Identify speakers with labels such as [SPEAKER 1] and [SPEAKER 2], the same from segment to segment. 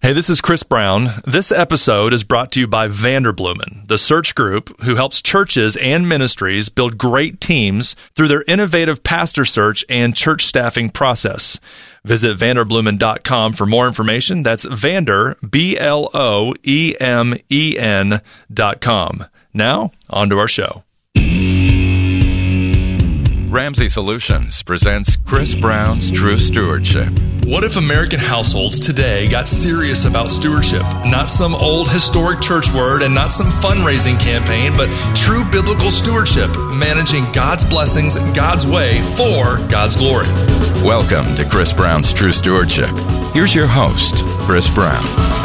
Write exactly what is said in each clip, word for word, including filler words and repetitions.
[SPEAKER 1] Hey, this is Chris Brown. This episode is brought to you by Vanderbloemen, the search group who helps churches and ministries build great teams through their innovative pastor search and church staffing process. Visit vanderbloemen dot com for more information. That's Vander, B L O E M E N dot com. Now, on to our show.
[SPEAKER 2] Ramsey Solutions presents Chris Brown's True Stewardship.
[SPEAKER 1] What if American households today got serious about stewardship? Not some old historic church word and not some fundraising campaign, but true biblical stewardship, managing God's blessings God's way for God's glory.
[SPEAKER 2] Welcome to Chris Brown's True Stewardship. Here's your host, Chris Brown.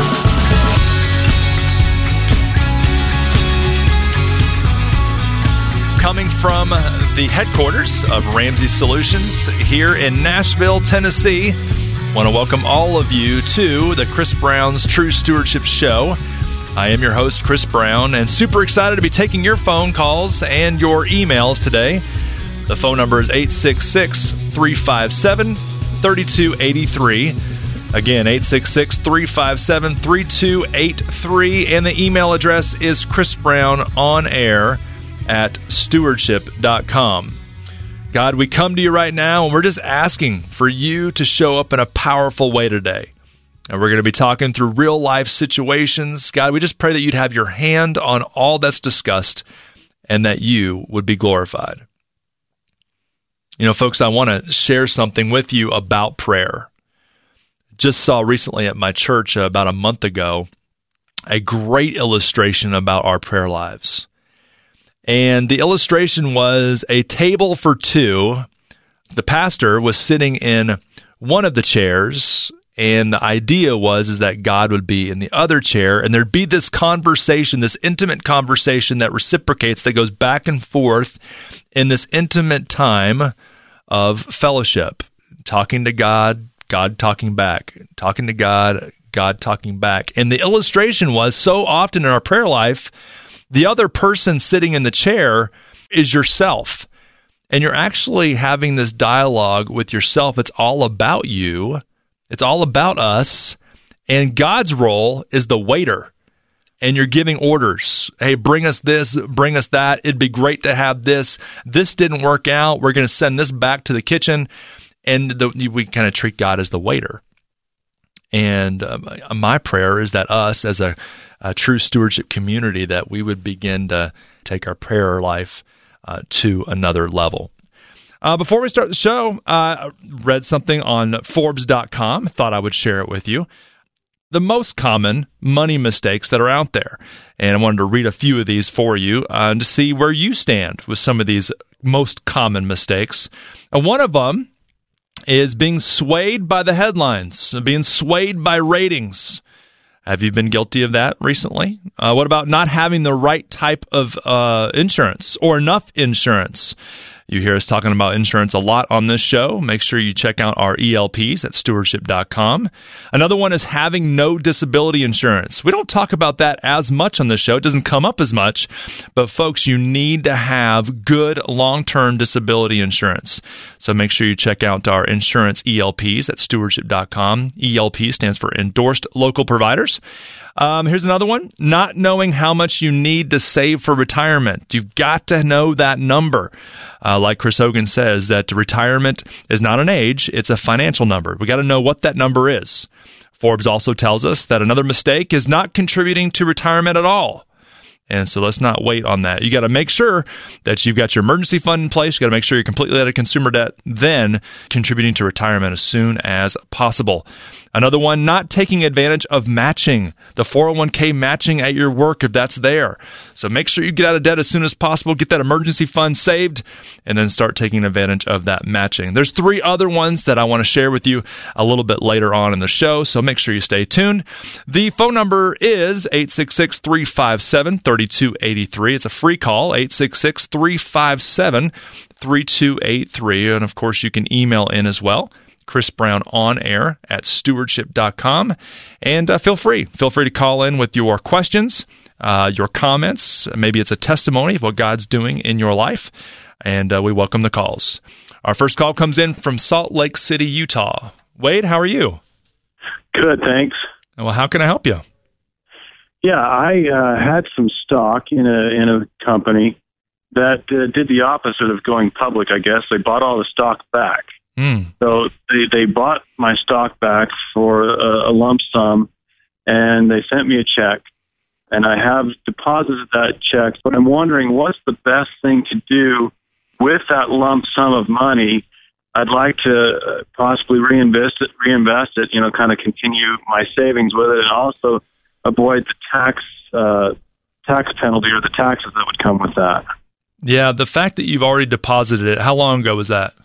[SPEAKER 1] Coming from the headquarters of Ramsey Solutions here in Nashville, Tennessee, I want to welcome all of you to the Chris Brown's True Stewardship Show. I am your host, Chris Brown, and super excited to be taking your phone calls and your emails today. The phone number is eight six six, three five seven, three two eight three. Again, eight six six, three five seven, three two eight three. And the email address is chrisbrownonair at stewardship dot com. God, we come to you right now, and we're just asking for you to show up in a powerful way today. And we're going to be talking through real-life situations. God, we just pray that you'd have your hand on all that's discussed and that you would be glorified. You know, folks, I want to share something with you about prayer. Just saw recently at my church uh, about a month ago a great illustration about our prayer lives. And the illustration was a table for two. The pastor was sitting in one of the chairs, and the idea was is that God would be in the other chair, and there'd be this conversation, this intimate conversation that reciprocates, that goes back and forth in this intimate time of fellowship, talking to God, God talking back, talking to God, God talking back. And the illustration was, so often in our prayer life, the other person sitting in the chair is yourself. And you're actually having this dialogue with yourself. It's all about you. It's all about us. And God's role is the waiter. And you're giving orders. Hey, bring us this, bring us that. It'd be great to have this. This didn't work out. We're going to send this back to the kitchen. And the, we kind of treat God as the waiter. And um, my prayer is that us as a a true stewardship community, that we would begin to take our prayer life uh, to another level. Uh, before we start the show, uh, I read something on Forbes dot com. Thought I would share it with you. The most common money mistakes that are out there. And I wanted to read a few of these for you uh, to see where you stand with some of these most common mistakes. And one of them is being swayed by the headlines, being swayed by ratings. Have you been guilty of that recently? Uh, what about not having the right type of uh, insurance or enough insurance? You hear us talking about insurance a lot on this show. Make sure you check out our E L Ps at stewardship dot com. Another one is having no disability insurance. We don't talk about that as much on this show. It doesn't come up as much. But folks, you need to have good long-term disability insurance. So make sure you check out our insurance E L Ps at stewardship dot com. E L P stands for Endorsed Local Providers. Um, here's another one. Not knowing how much you need to save for retirement. You've got to know that number. Uh, like Chris Hogan says, that retirement is not an age, it's a financial number. We got to know what that number is. Forbes also tells us that another mistake is not contributing to retirement at all. And so let's not wait on that. You got to make sure that you've got your emergency fund in place. You got to make sure you're completely out of consumer debt, then contributing to retirement as soon as possible. Another one, not taking advantage of matching, the four oh one k matching at your work if that's there. So make sure you get out of debt as soon as possible, get that emergency fund saved, and then start taking advantage of that matching. There's three other ones that I want to share with you a little bit later on in the show, so make sure you stay tuned. The phone number is eight six six, three five seven, three two eight three. It's a free call, eight six six, three five seven, three two eight three. And of course, you can email in as well. Chris Brown on air at stewardship dot com. And uh, feel free. Feel free to call in with your questions, uh, your comments. Maybe it's a testimony of what God's doing in your life. And uh, we welcome the calls. Our first call comes in from Salt Lake City, Utah. Wade, how are you?
[SPEAKER 3] Good, thanks.
[SPEAKER 1] Well, how can I help you?
[SPEAKER 3] Yeah, I uh, had some stock in a in a company that uh, did the opposite of going public, I guess. They bought all the stock back.
[SPEAKER 1] Mm.
[SPEAKER 3] So they, they bought my stock back for a, a lump sum, and they sent me a check. And I have deposited that check, but I'm wondering what's the best thing to do with that lump sum of money. I'd like to possibly reinvest it, reinvest it, you know, kind of continue my savings with it, and also avoid the tax uh, tax penalty or the taxes that would come with that.
[SPEAKER 1] Yeah, the fact that you've already deposited it, how long ago was that?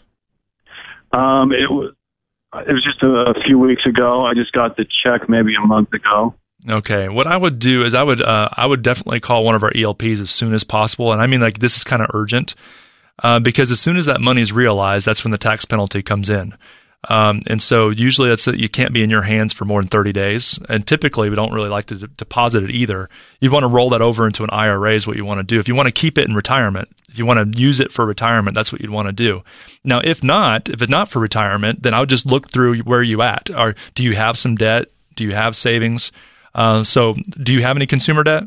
[SPEAKER 3] Um, it was it was just a, a few weeks ago. I just got the check maybe a month ago.
[SPEAKER 1] Okay, what I would do is I would uh, I would definitely call one of our E L Ps as soon as possible, and I mean like this is kind of urgent uh, because as soon as that money is realized, that's when the tax penalty comes in. Um, and so usually that's you can't be in your hands for more than thirty days. And typically we don't really like to d- deposit it either. You want to roll that over into an I R A is what you want to do. If you want to keep it in retirement, if you want to use it for retirement, that's what you'd want to do. Now, if not, if it's not for retirement, then I would just look through where you at. Or do you have some debt? Do you have savings? Uh, so do you have any consumer debt?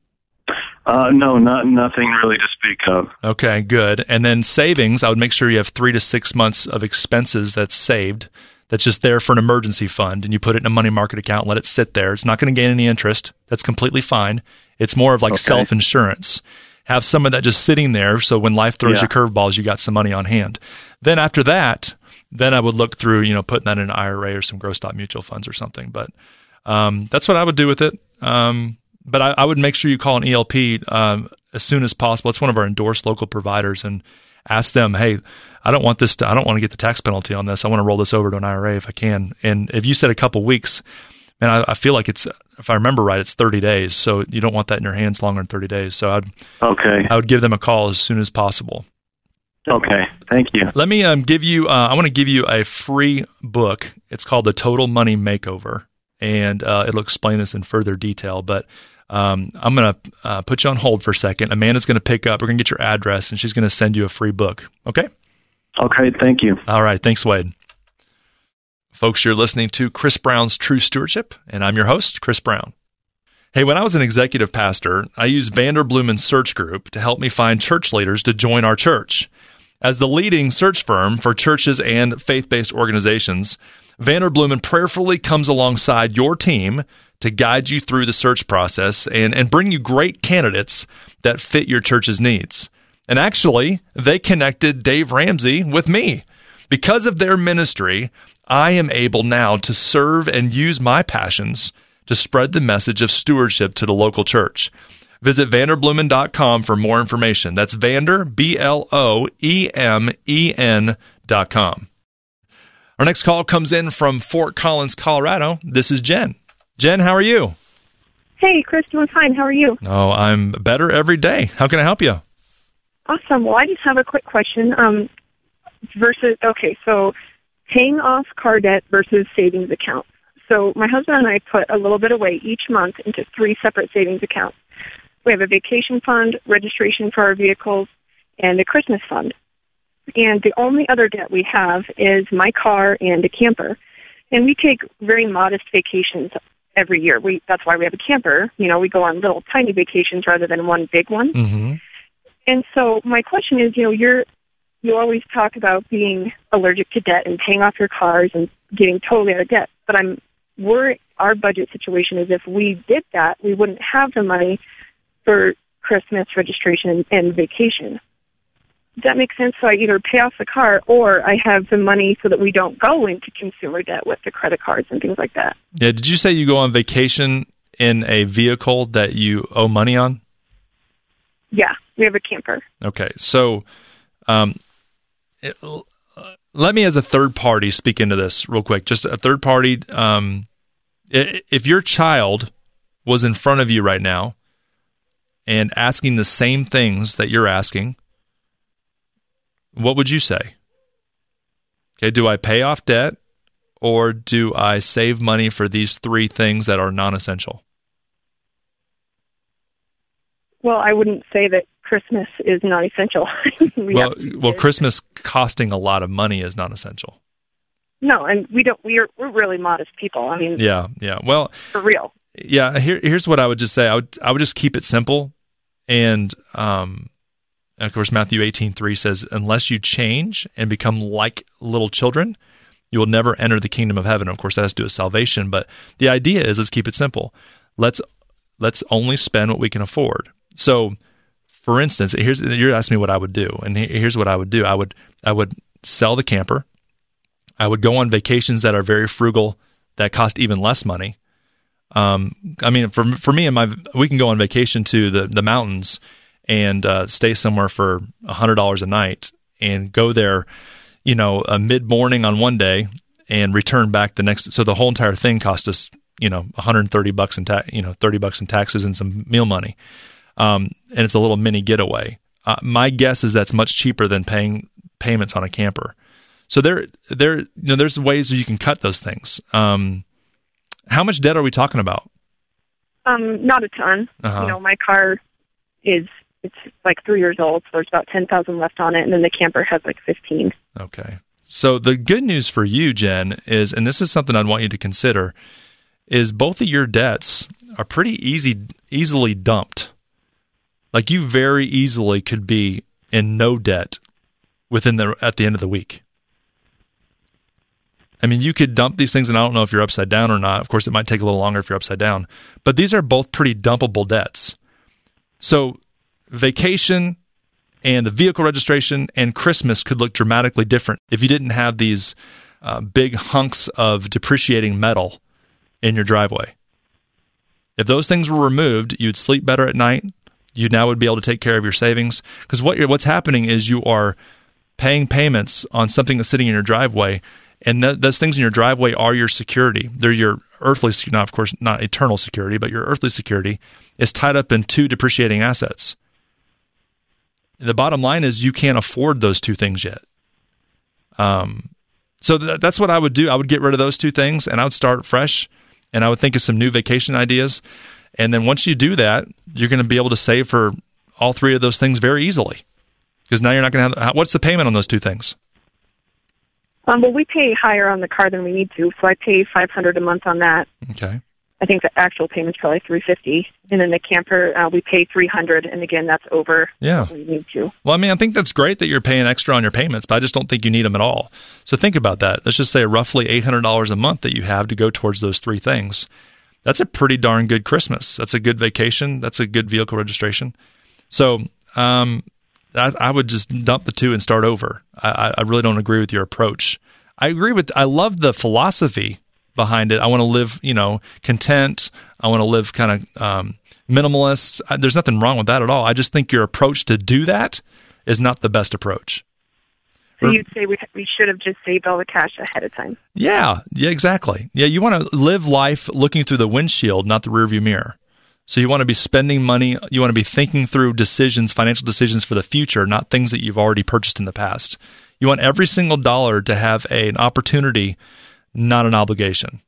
[SPEAKER 3] Uh, no, not nothing really to speak of.
[SPEAKER 1] Okay, good. And then savings, I would make sure you have three to six months of expenses that's saved, that's just there for an emergency fund, and you put it in a money market account, let it sit there. It's not going to gain any interest. That's completely fine. It's more of like
[SPEAKER 3] okay.
[SPEAKER 1] self-insurance. Have some of that just sitting there, so when life throws
[SPEAKER 3] yeah.
[SPEAKER 1] you curveballs, you got some money on hand. Then after that, then I would look through, you know, putting that in an I R A or some gross stock mutual funds or something. But um, that's what I would do with it. Um, But I, I would make sure you call an E L P um, as soon as possible. It's one of our endorsed local providers, and ask them, hey, I don't want this to, I don't want to get the tax penalty on this. I want to roll this over to an I R A if I can. And if you said a couple weeks, and I, I feel like it's, if I remember right, it's thirty days. So you don't want that in your hands longer than thirty days. So I'd,
[SPEAKER 3] okay.
[SPEAKER 1] I would give them a call as soon as possible.
[SPEAKER 3] Okay. Thank you.
[SPEAKER 1] Let me um, give you, uh, I want to give you a free book. It's called The Total Money Makeover. And uh, it'll explain this in further detail. But um, I'm going to uh, put you on hold for a second. Amanda's going to pick up. We're going to get your address, and she's going to send you a free book. Okay?
[SPEAKER 3] Okay, thank you.
[SPEAKER 1] All right. Thanks, Wade. Folks, you're listening to Chris Brown's True Stewardship, and I'm your host, Chris Brown. Hey, when I was an executive pastor, I used Vanderbloemen Search Group to help me find church leaders to join our church. As the leading search firm for churches and faith-based organizations, Vanderbloemen prayerfully comes alongside your team to guide you through the search process and, and bring you great candidates that fit your church's needs. And actually, they connected Dave Ramsey with me. Because of their ministry, I am able now to serve and use my passions to spread the message of stewardship to the local church. Visit vanderbloemen dot com for more information. That's Vander, B L O E M E N dot com. Our next call comes in from Fort Collins, Colorado. This is Jen. Jen, how are you?
[SPEAKER 4] Hey, Chris, doing fine. How are you?
[SPEAKER 1] Oh, I'm better every day. How can I help you?
[SPEAKER 4] Awesome. Well, I just have a quick question. Um, versus, okay, so paying off car debt versus savings accounts. So my husband and I put a little bit away each month into three separate savings accounts. We have a vacation fund, registration for our vehicles, and a Christmas fund. And the only other debt we have is my car and a camper. And we take very modest vacations every year. We That's why we have a camper. You know, we go on little tiny vacations rather than one big one.
[SPEAKER 1] Mm-hmm.
[SPEAKER 4] And so my question is, you know, you're, you always talk about being allergic to debt and paying off your cars and getting totally out of debt. But I'm worried our budget situation is if we did that, we wouldn't have the money for Christmas, registration, and vacation. Does that make sense? So I either pay off the car or I have the money so that we don't go into consumer debt with the credit cards and things like that.
[SPEAKER 1] Yeah. Did you say you go on vacation in a vehicle that you owe money on?
[SPEAKER 4] Yeah, we have a camper.
[SPEAKER 1] Okay. So um, it, uh, let me as a third party speak into this real quick. Just a third party. Um, if your child was in front of you right now and asking the same things that you're asking, what would you say? Okay, do I pay off debt or do I save money for these three things that are non-essential?
[SPEAKER 4] Well, I wouldn't say that Christmas is non-essential. we
[SPEAKER 1] well, well, Christmas costing a lot of money is non-essential.
[SPEAKER 4] No, and we don't. We're we're really modest people. I mean,
[SPEAKER 1] yeah, yeah. Well,
[SPEAKER 4] for real.
[SPEAKER 1] Yeah. Here, here's what I would just say. I would I would just keep it simple, and um, and of course Matthew eighteen three says, "Unless you change and become like little children, you will never enter the kingdom of heaven." Of course, that has to do with salvation. But the idea is, let's keep it simple. Let's let's only spend what we can afford. So, for instance, here's you're asking me what I would do, and here's what I would do. I would I would sell the camper. I would go on vacations that are very frugal, that cost even less money. Um, I mean, for for me and my, we can go on vacation to the, the mountains and uh, stay somewhere for a hundred dollars a night and go there, you know, a mid morning on one day and return back the next. So the whole entire thing cost us, you know, one hundred thirty bucks in ta- you know, thirty bucks in taxes and some meal money. Um, and it's a little mini getaway. Uh, my guess is that's much cheaper than paying payments on a camper. So there, there, you know, there's ways where you can cut those things. Um, how much debt are we talking about?
[SPEAKER 4] Um, not a ton.
[SPEAKER 1] Uh-huh.
[SPEAKER 4] You know, my car is it's like three years old, so there's about ten thousand left on it, and then the camper has like fifteen.
[SPEAKER 1] Okay. So the good news for you, Jen, is, and this is something I'd want you to consider, is both of your debts are pretty easy, easily dumped. Like you very easily could be in no debt within the at the end of the week. I mean, you could dump these things, and I don't know if you're upside down or not. Of course, it might take a little longer if you're upside down. But these are both pretty dumpable debts. So vacation and the vehicle registration and Christmas could look dramatically different if you didn't have these uh, big hunks of depreciating metal in your driveway. If those things were removed, you'd sleep better at night. You now would be able to take care of your savings. Because what you're, what's happening is you are paying payments on something that's sitting in your driveway, and th- those things in your driveway are your security. They're your earthly, not of course, not eternal security, but your earthly security is tied up in two depreciating assets. The bottom line is you can't afford those two things yet. Um, so th- that's what I would do. I would get rid of those two things, and I would start fresh, and I would think of some new vacation ideas. And then once you do that, you're going to be able to save for all three of those things very easily. Because now you're not going to have, what's the payment on those two things?
[SPEAKER 4] Um, well, we pay higher on the car than we need to, so I pay five hundred dollars a month on that.
[SPEAKER 1] Okay.
[SPEAKER 4] I think the actual payment's probably three hundred fifty dollars. And then the camper, uh, we pay three hundred dollars, and again, that's over
[SPEAKER 1] yeah.
[SPEAKER 4] what we need to.
[SPEAKER 1] Well, I mean, I think that's great that you're paying extra on your payments, but I just don't think you need them at all. So think about that. Let's just say roughly eight hundred dollars a month that you have to go towards those three things. That's a pretty darn good Christmas. That's a good vacation. That's a good vehicle registration. So um, I, I would just dump the two and start over. I, I really don't agree with your approach. I agree with, I love the philosophy behind it. I want to live, you know, content. I want to live kind of um, minimalist. I, there's nothing wrong with that at all. I just think your approach to do that is not the best approach.
[SPEAKER 4] So you'd say we we should have just saved all the cash ahead of time.
[SPEAKER 1] Yeah, yeah, exactly. Yeah, you want to live life looking through the windshield, not the rearview mirror. So you want to be spending money. You want to be thinking through decisions, financial decisions for the future, not things that you've already purchased in the past. You want every single dollar to have a, an opportunity, not an obligation.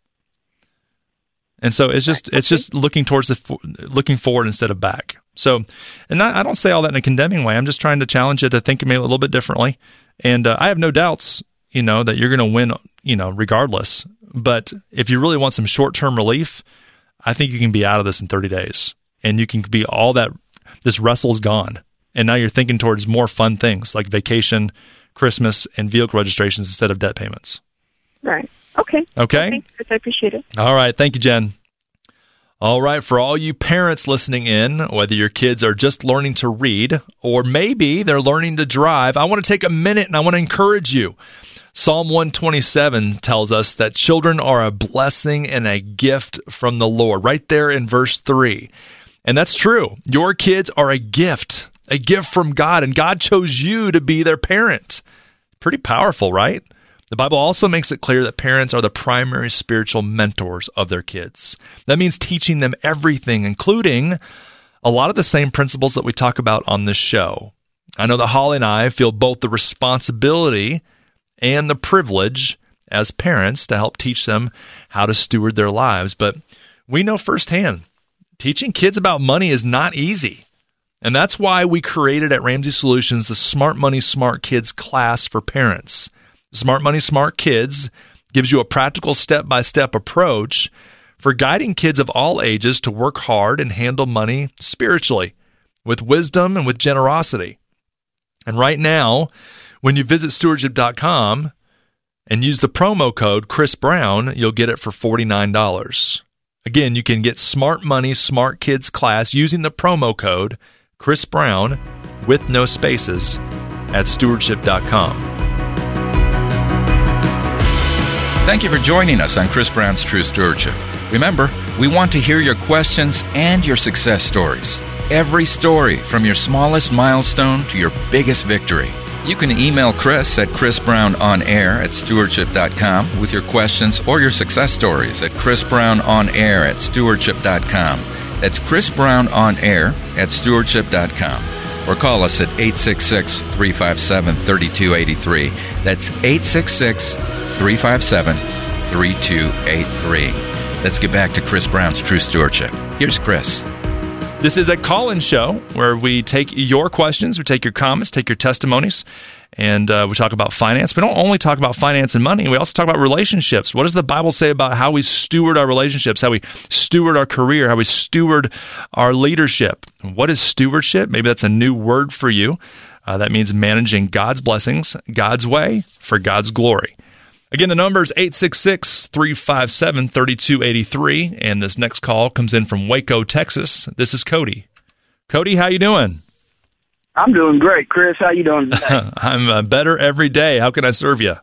[SPEAKER 1] And so it's just it's just looking towards the looking forward instead of back. So, and I, I don't say all that in a condemning way. I'm just trying to challenge you to think maybe a little bit differently. And uh, I have no doubts, you know, that you're going to win, you know, regardless. But if you really want some short-term relief, I think you can be out of this in thirty days, and you can be all that. This wrestle's gone, and now you're thinking towards more fun things like vacation, Christmas, and vehicle registrations instead of debt payments.
[SPEAKER 4] Right. Okay.
[SPEAKER 1] Okay.
[SPEAKER 4] Thanks, Chris. I appreciate it.
[SPEAKER 1] All right. Thank you, Jen. All right. For all you parents listening in, whether your kids are just learning to read or maybe they're learning to drive, I want to take a minute and I want to encourage you. Psalm one twenty-seven tells us that children are a blessing and a gift from the Lord, right there in verse three. And that's true. Your kids are a gift, a gift from God, and God chose you to be their parent. Pretty powerful, right? The Bible also makes it clear that parents are the primary spiritual mentors of their kids. That means teaching them everything, including a lot of the same principles that we talk about on this show. I know that Holly and I feel both the responsibility and the privilege as parents to help teach them how to steward their lives. But we know firsthand, teaching kids about money is not easy. And that's why we created at Ramsey Solutions the Smart Money, Smart Kids class for parents. Smart Money, Smart Kids gives you a practical step-by-step approach for guiding kids of all ages to work hard and handle money spiritually, with wisdom and with generosity. And right now, when you visit stewardship dot com and use the promo code Chris Brown, you'll get it for forty-nine dollars. Again, you can get Smart Money, Smart Kids class using the promo code Chris Brown with no spaces at stewardship dot com.
[SPEAKER 2] Thank you for joining us on Chris Brown's True Stewardship. Remember, we want to hear your questions and your success stories. Every story, from your smallest milestone to your biggest victory. You can email Chris at chrisbrownonair at stewardship dot com with your questions or your success stories at chrisbrownonair at stewardship dot com. That's chrisbrownonair at stewardship dot com. Or call us at eight six six, three five seven, three two eight three. That's eight six six, three five seven, three two eight three. Let's get back to Chris Brown's True Stewardship. Here's Chris.
[SPEAKER 1] This is a call-in show where we take your questions, we take your comments, take your testimonies, and uh, we talk about finance. We don't only talk about finance and money. We also talk about relationships. What does the Bible say about how we steward our relationships, how we steward our career, how we steward our leadership? What is stewardship? Maybe that's a new word for you. Uh, that means managing God's blessings, God's way, for God's glory. Again, the number is eight six six, three five seven, three two eight three, and this next call comes in from Waco, Texas. This is Cody. Cody, how you doing?
[SPEAKER 5] I'm doing great, Chris. How you doing today?
[SPEAKER 1] I'm uh, better every day. How can I serve you?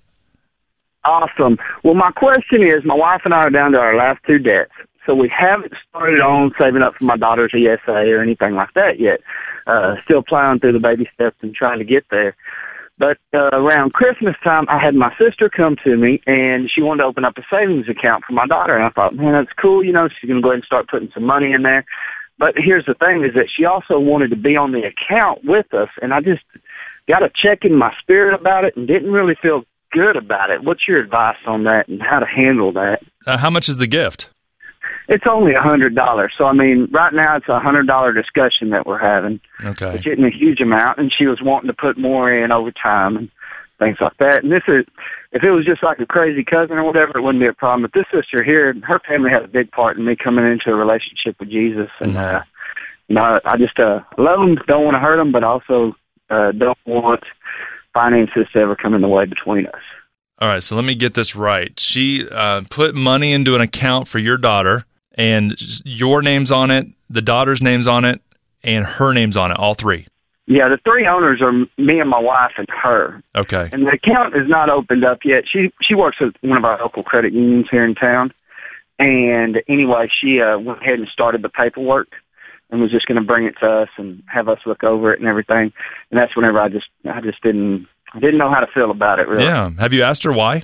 [SPEAKER 5] Awesome. Well, my question is, my wife and I are down to our last two debts, so we haven't started on saving up for my daughter's E S A or anything like that yet. Uh, still plowing through the baby steps and trying to get there. But uh, around Christmas time, I had my sister come to me, and she wanted to open up a savings account for my daughter. And I thought, man, that's cool. You know, she's going to go ahead and start putting some money in there. But here's the thing, is that she also wanted to be on the account with us, and I just got a check in my spirit about it and didn't really feel good about it. What's your advice on that and how to handle that?
[SPEAKER 1] Uh, how much is the gift?
[SPEAKER 5] It's only a hundred dollars. So I mean, right now it's a hundred dollar discussion that we're having.
[SPEAKER 1] Okay.
[SPEAKER 5] Which isn't a huge amount, and she was wanting to put more in over time and things like that. And this is, if it was just like a crazy cousin or whatever, it wouldn't be a problem. But this sister here, her family had a big part in me coming into a relationship with Jesus, and
[SPEAKER 1] mm-hmm.
[SPEAKER 5] uh, you know, I just uh, love them, don't want to hurt them, but also uh, don't want finances to ever come in the way between us.
[SPEAKER 1] All right, so let me get this right. She uh, put money into an account for your daughter, and your name's on it, the daughter's name's on it, and her name's on it, all three.
[SPEAKER 5] Yeah, the three owners are me and my wife and her.
[SPEAKER 1] Okay.
[SPEAKER 5] And the account is not opened up yet. She she works at one of our local credit unions here in town. And anyway, she uh, went ahead and started the paperwork and was just going to bring it to us and have us look over it and everything. And that's whenever I just I just didn't I didn't know how to feel about it, really.
[SPEAKER 1] Yeah. Have you asked her why?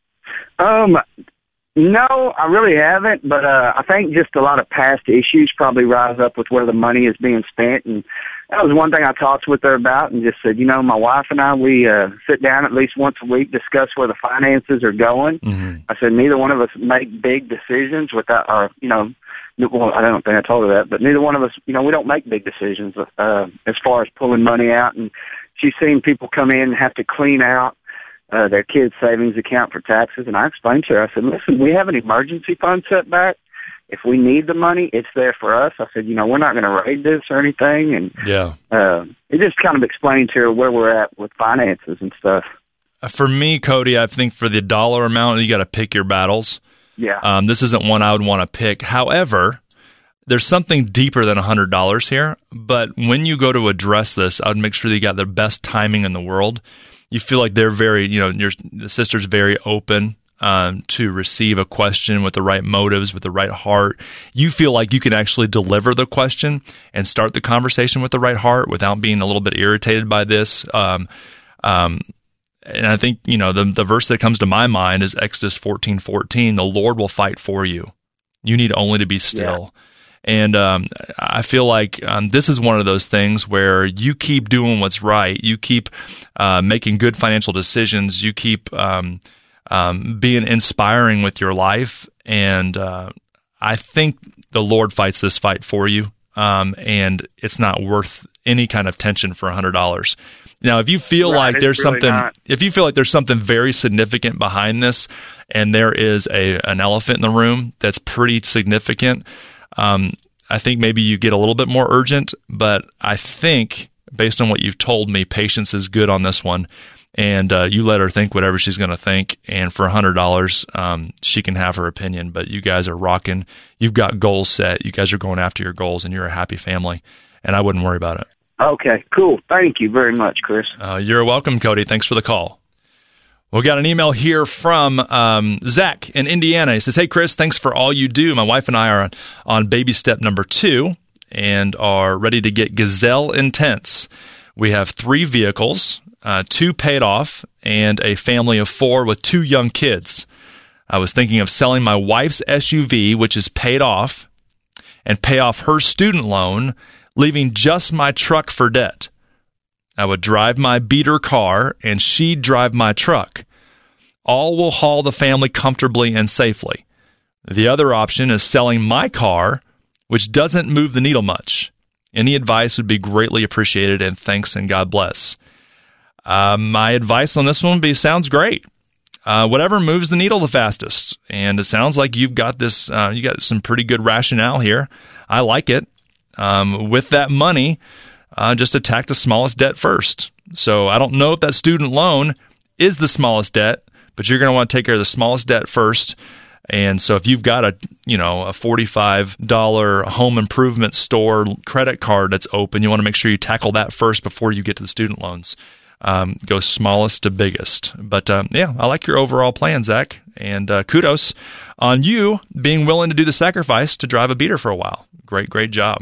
[SPEAKER 5] Um. No, I really haven't, but uh, I think just a lot of past issues probably rise up with where the money is being spent, and that was one thing I talked with her about and just said, you know, my wife and I, we uh, sit down at least once a week, discuss where the finances are going.
[SPEAKER 1] Mm-hmm.
[SPEAKER 5] I said neither one of us make big decisions without, or, you know, well, I don't think I told her that, but neither one of us, you know, we don't make big decisions uh, as far as pulling money out, and she's seen people come in and have to clean out Uh, their kids' savings account for taxes, and I explained to her, I said, listen, we have an emergency fund set back. If we need the money, it's there for us. I said, you know, we're not going to raid this or anything, and
[SPEAKER 1] yeah,
[SPEAKER 5] uh, it just kind of explained to her where we're at with finances and stuff.
[SPEAKER 1] For me, Cody, I think for the dollar amount, you got to pick your battles.
[SPEAKER 5] Yeah.
[SPEAKER 1] Um, this isn't one I would want to pick. However, there's something deeper than one hundred dollars here, but when you go to address this, I would make sure that you got the best timing in the world. You feel like they're very, you know, your the sister's very open um, to receive a question with the right motives, with the right heart. You feel like you can actually deliver the question and start the conversation with the right heart without being a little bit irritated by this. Um, um, and I think, you know, the the verse that comes to my mind is Exodus fourteen fourteen. The Lord will fight for you. You need only to be still. Yeah. And um, I feel like um, this is one of those things where you keep doing what's right. You keep uh, making good financial decisions. You keep um, um, being inspiring with your life. And uh, I think the Lord fights this fight for you. Um, and it's not worth any kind of tension for one hundred dollars. Now, if you feel
[SPEAKER 5] Right,
[SPEAKER 1] like
[SPEAKER 5] it's
[SPEAKER 1] there's
[SPEAKER 5] really
[SPEAKER 1] something,
[SPEAKER 5] not.
[SPEAKER 1] if you feel like there's something very significant behind this, and there is a an elephant in the room that's pretty significant, um, I think maybe you get a little bit more urgent. But I think, based on what you've told me, patience is good on this one. And uh, you let her think whatever she's going to think. And for one hundred dollars, um, she can have her opinion. But you guys are rocking. You've got goals set. You guys are going after your goals, and you're a happy family. And I wouldn't worry about it.
[SPEAKER 5] Okay, cool. Thank you very much, Chris.
[SPEAKER 1] Uh, you're welcome, Cody. Thanks for the call. We got an email here from um, Zach in Indiana. He says, hey, Chris, thanks for all you do. My wife and I are on, on baby step number two and are ready to get Gazelle Intense. We have three vehicles. Uh, two paid off, and a family of four with two young kids. I was thinking of selling my wife's S U V, which is paid off, and pay off her student loan, leaving just my truck for debt. I would drive my beater car, and she'd drive my truck. All will haul the family comfortably and safely. The other option is selling my car, which doesn't move the needle much. Any advice would be greatly appreciated, and thanks and God bless. Uh, my advice on this one would be, sounds great. Uh, whatever moves the needle the fastest. And it sounds like you've got this, uh, you got some pretty good rationale here. I like it. Um, with that money, uh, just attack the smallest debt first. So I don't know if that student loan is the smallest debt, but you're going to want to take care of the smallest debt first. And so if you've got a, you know, a forty-five dollars home improvement store credit card that's open, you want to make sure you tackle that first before you get to the student loans. Um, go smallest to biggest. But um, yeah, I like your overall plan, Zach. And uh, kudos on you being willing to do the sacrifice to drive a beater for a while. Great, great job.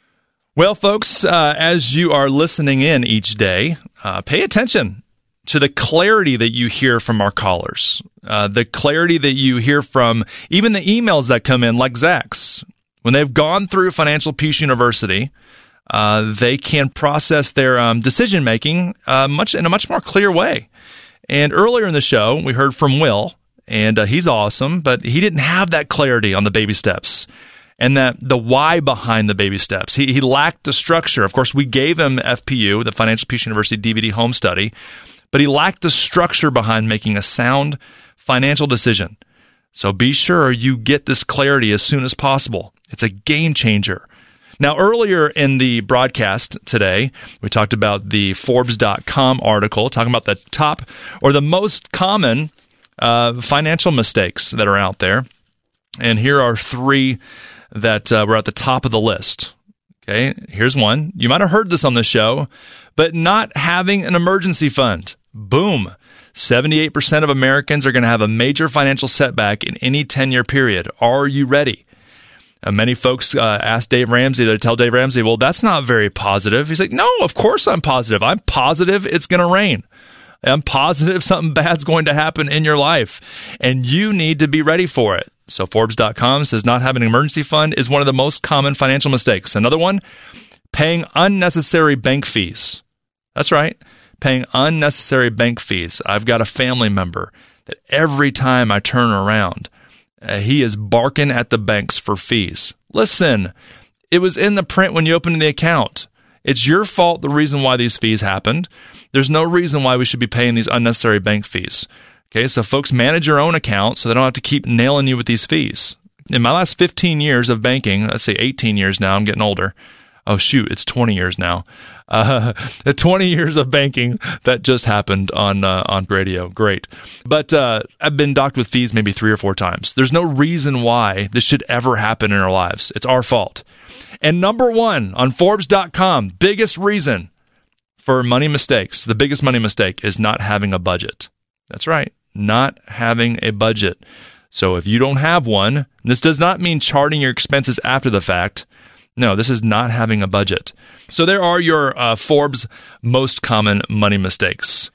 [SPEAKER 1] Well, folks, uh, as you are listening in each day, uh, pay attention to the clarity that you hear from our callers, uh, the clarity that you hear from even the emails that come in, like Zach's. When they've gone through Financial Peace University, Uh, they can process their um, decision-making uh, much in a much more clear way. And earlier in the show, we heard from Will, and uh, he's awesome, but he didn't have that clarity on the baby steps and that the why behind the baby steps. He, he lacked the structure. Of course, we gave him F P U, the Financial Peace University D V D home study, but he lacked the structure behind making a sound financial decision. So be sure you get this clarity as soon as possible. It's a game changer. Now, earlier in the broadcast today, we talked about the Forbes dot com article, talking about the top or the most common uh, financial mistakes that are out there. And here are three that uh, were at the top of the list. Okay, here's one. You might have heard this on the show, but not having an emergency fund. Boom. seventy-eight percent of Americans are going to have a major financial setback in any ten-year period. Are you ready? Uh, many folks uh, ask Dave Ramsey, they tell Dave Ramsey, well, that's not very positive. He's like, no, of course I'm positive. I'm positive it's going to rain. I'm positive something bad's going to happen in your life, and you need to be ready for it. So Forbes dot com says not having an emergency fund is one of the most common financial mistakes. Another one, paying unnecessary bank fees. That's right, paying unnecessary bank fees. I've got a family member that every time I turn around, Uh, he is barking at the banks for fees. Listen, it was in the print when you opened the account. It's your fault, the reason why these fees happened. There's no reason why we should be paying these unnecessary bank fees. Okay, so folks, manage your own account so they don't have to keep nailing you with these fees. In my last fifteen years of banking, let's say eighteen years now, I'm getting older. Oh, shoot, it's twenty years now. Uh, twenty years of banking, that just happened on uh, on radio. Great. But uh, I've been docked with fees maybe three or four times. There's no reason why this should ever happen in our lives. It's our fault. And number one on Forbes dot com, biggest reason for money mistakes, the biggest money mistake is not having a budget. That's right, not having a budget. So if you don't have one, this does not mean charting your expenses after the fact. No, this is not having a budget. So there are your uh, Forbes most common money mistakes.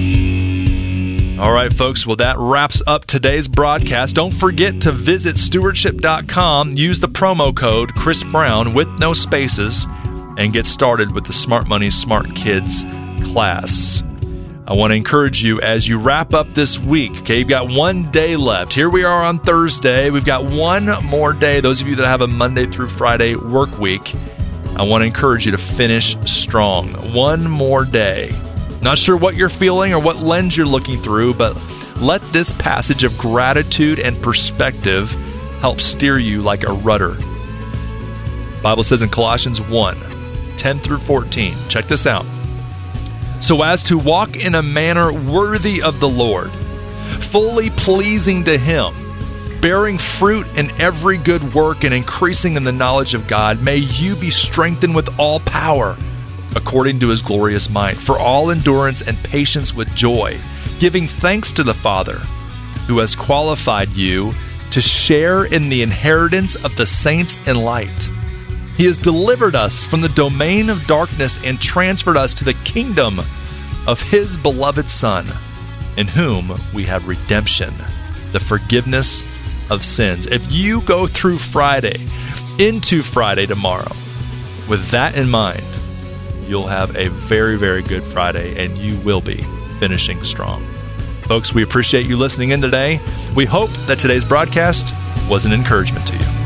[SPEAKER 1] All right, folks. Well, that wraps up today's broadcast. Don't forget to visit stewardship dot com, use the promo code Chris Brown with no spaces, and get started with the Smart Money, Smart Kids class. I want to encourage you as you wrap up this week. Okay, you've got one day left. Here we are on Thursday. We've got one more day. Those of you that have a Monday through Friday work week, I want to encourage you to finish strong. One more day. Not sure what you're feeling or what lens you're looking through, but let this passage of gratitude and perspective help steer you like a rudder. The Bible says in Colossians one, ten through fourteen, check this out. So as to walk in a manner worthy of the Lord, fully pleasing to Him, bearing fruit in every good work and increasing in the knowledge of God, may you be strengthened with all power according to His glorious might, for all endurance and patience with joy, giving thanks to the Father who has qualified you to share in the inheritance of the saints in light. He has delivered us from the domain of darkness and transferred us to the kingdom of His beloved Son, in whom we have redemption, the forgiveness of sins. If you go through Friday into Friday tomorrow with that in mind, you'll have a very, very good Friday, and you will be finishing strong. Folks, we appreciate you listening in today. We hope that today's broadcast was an encouragement to you.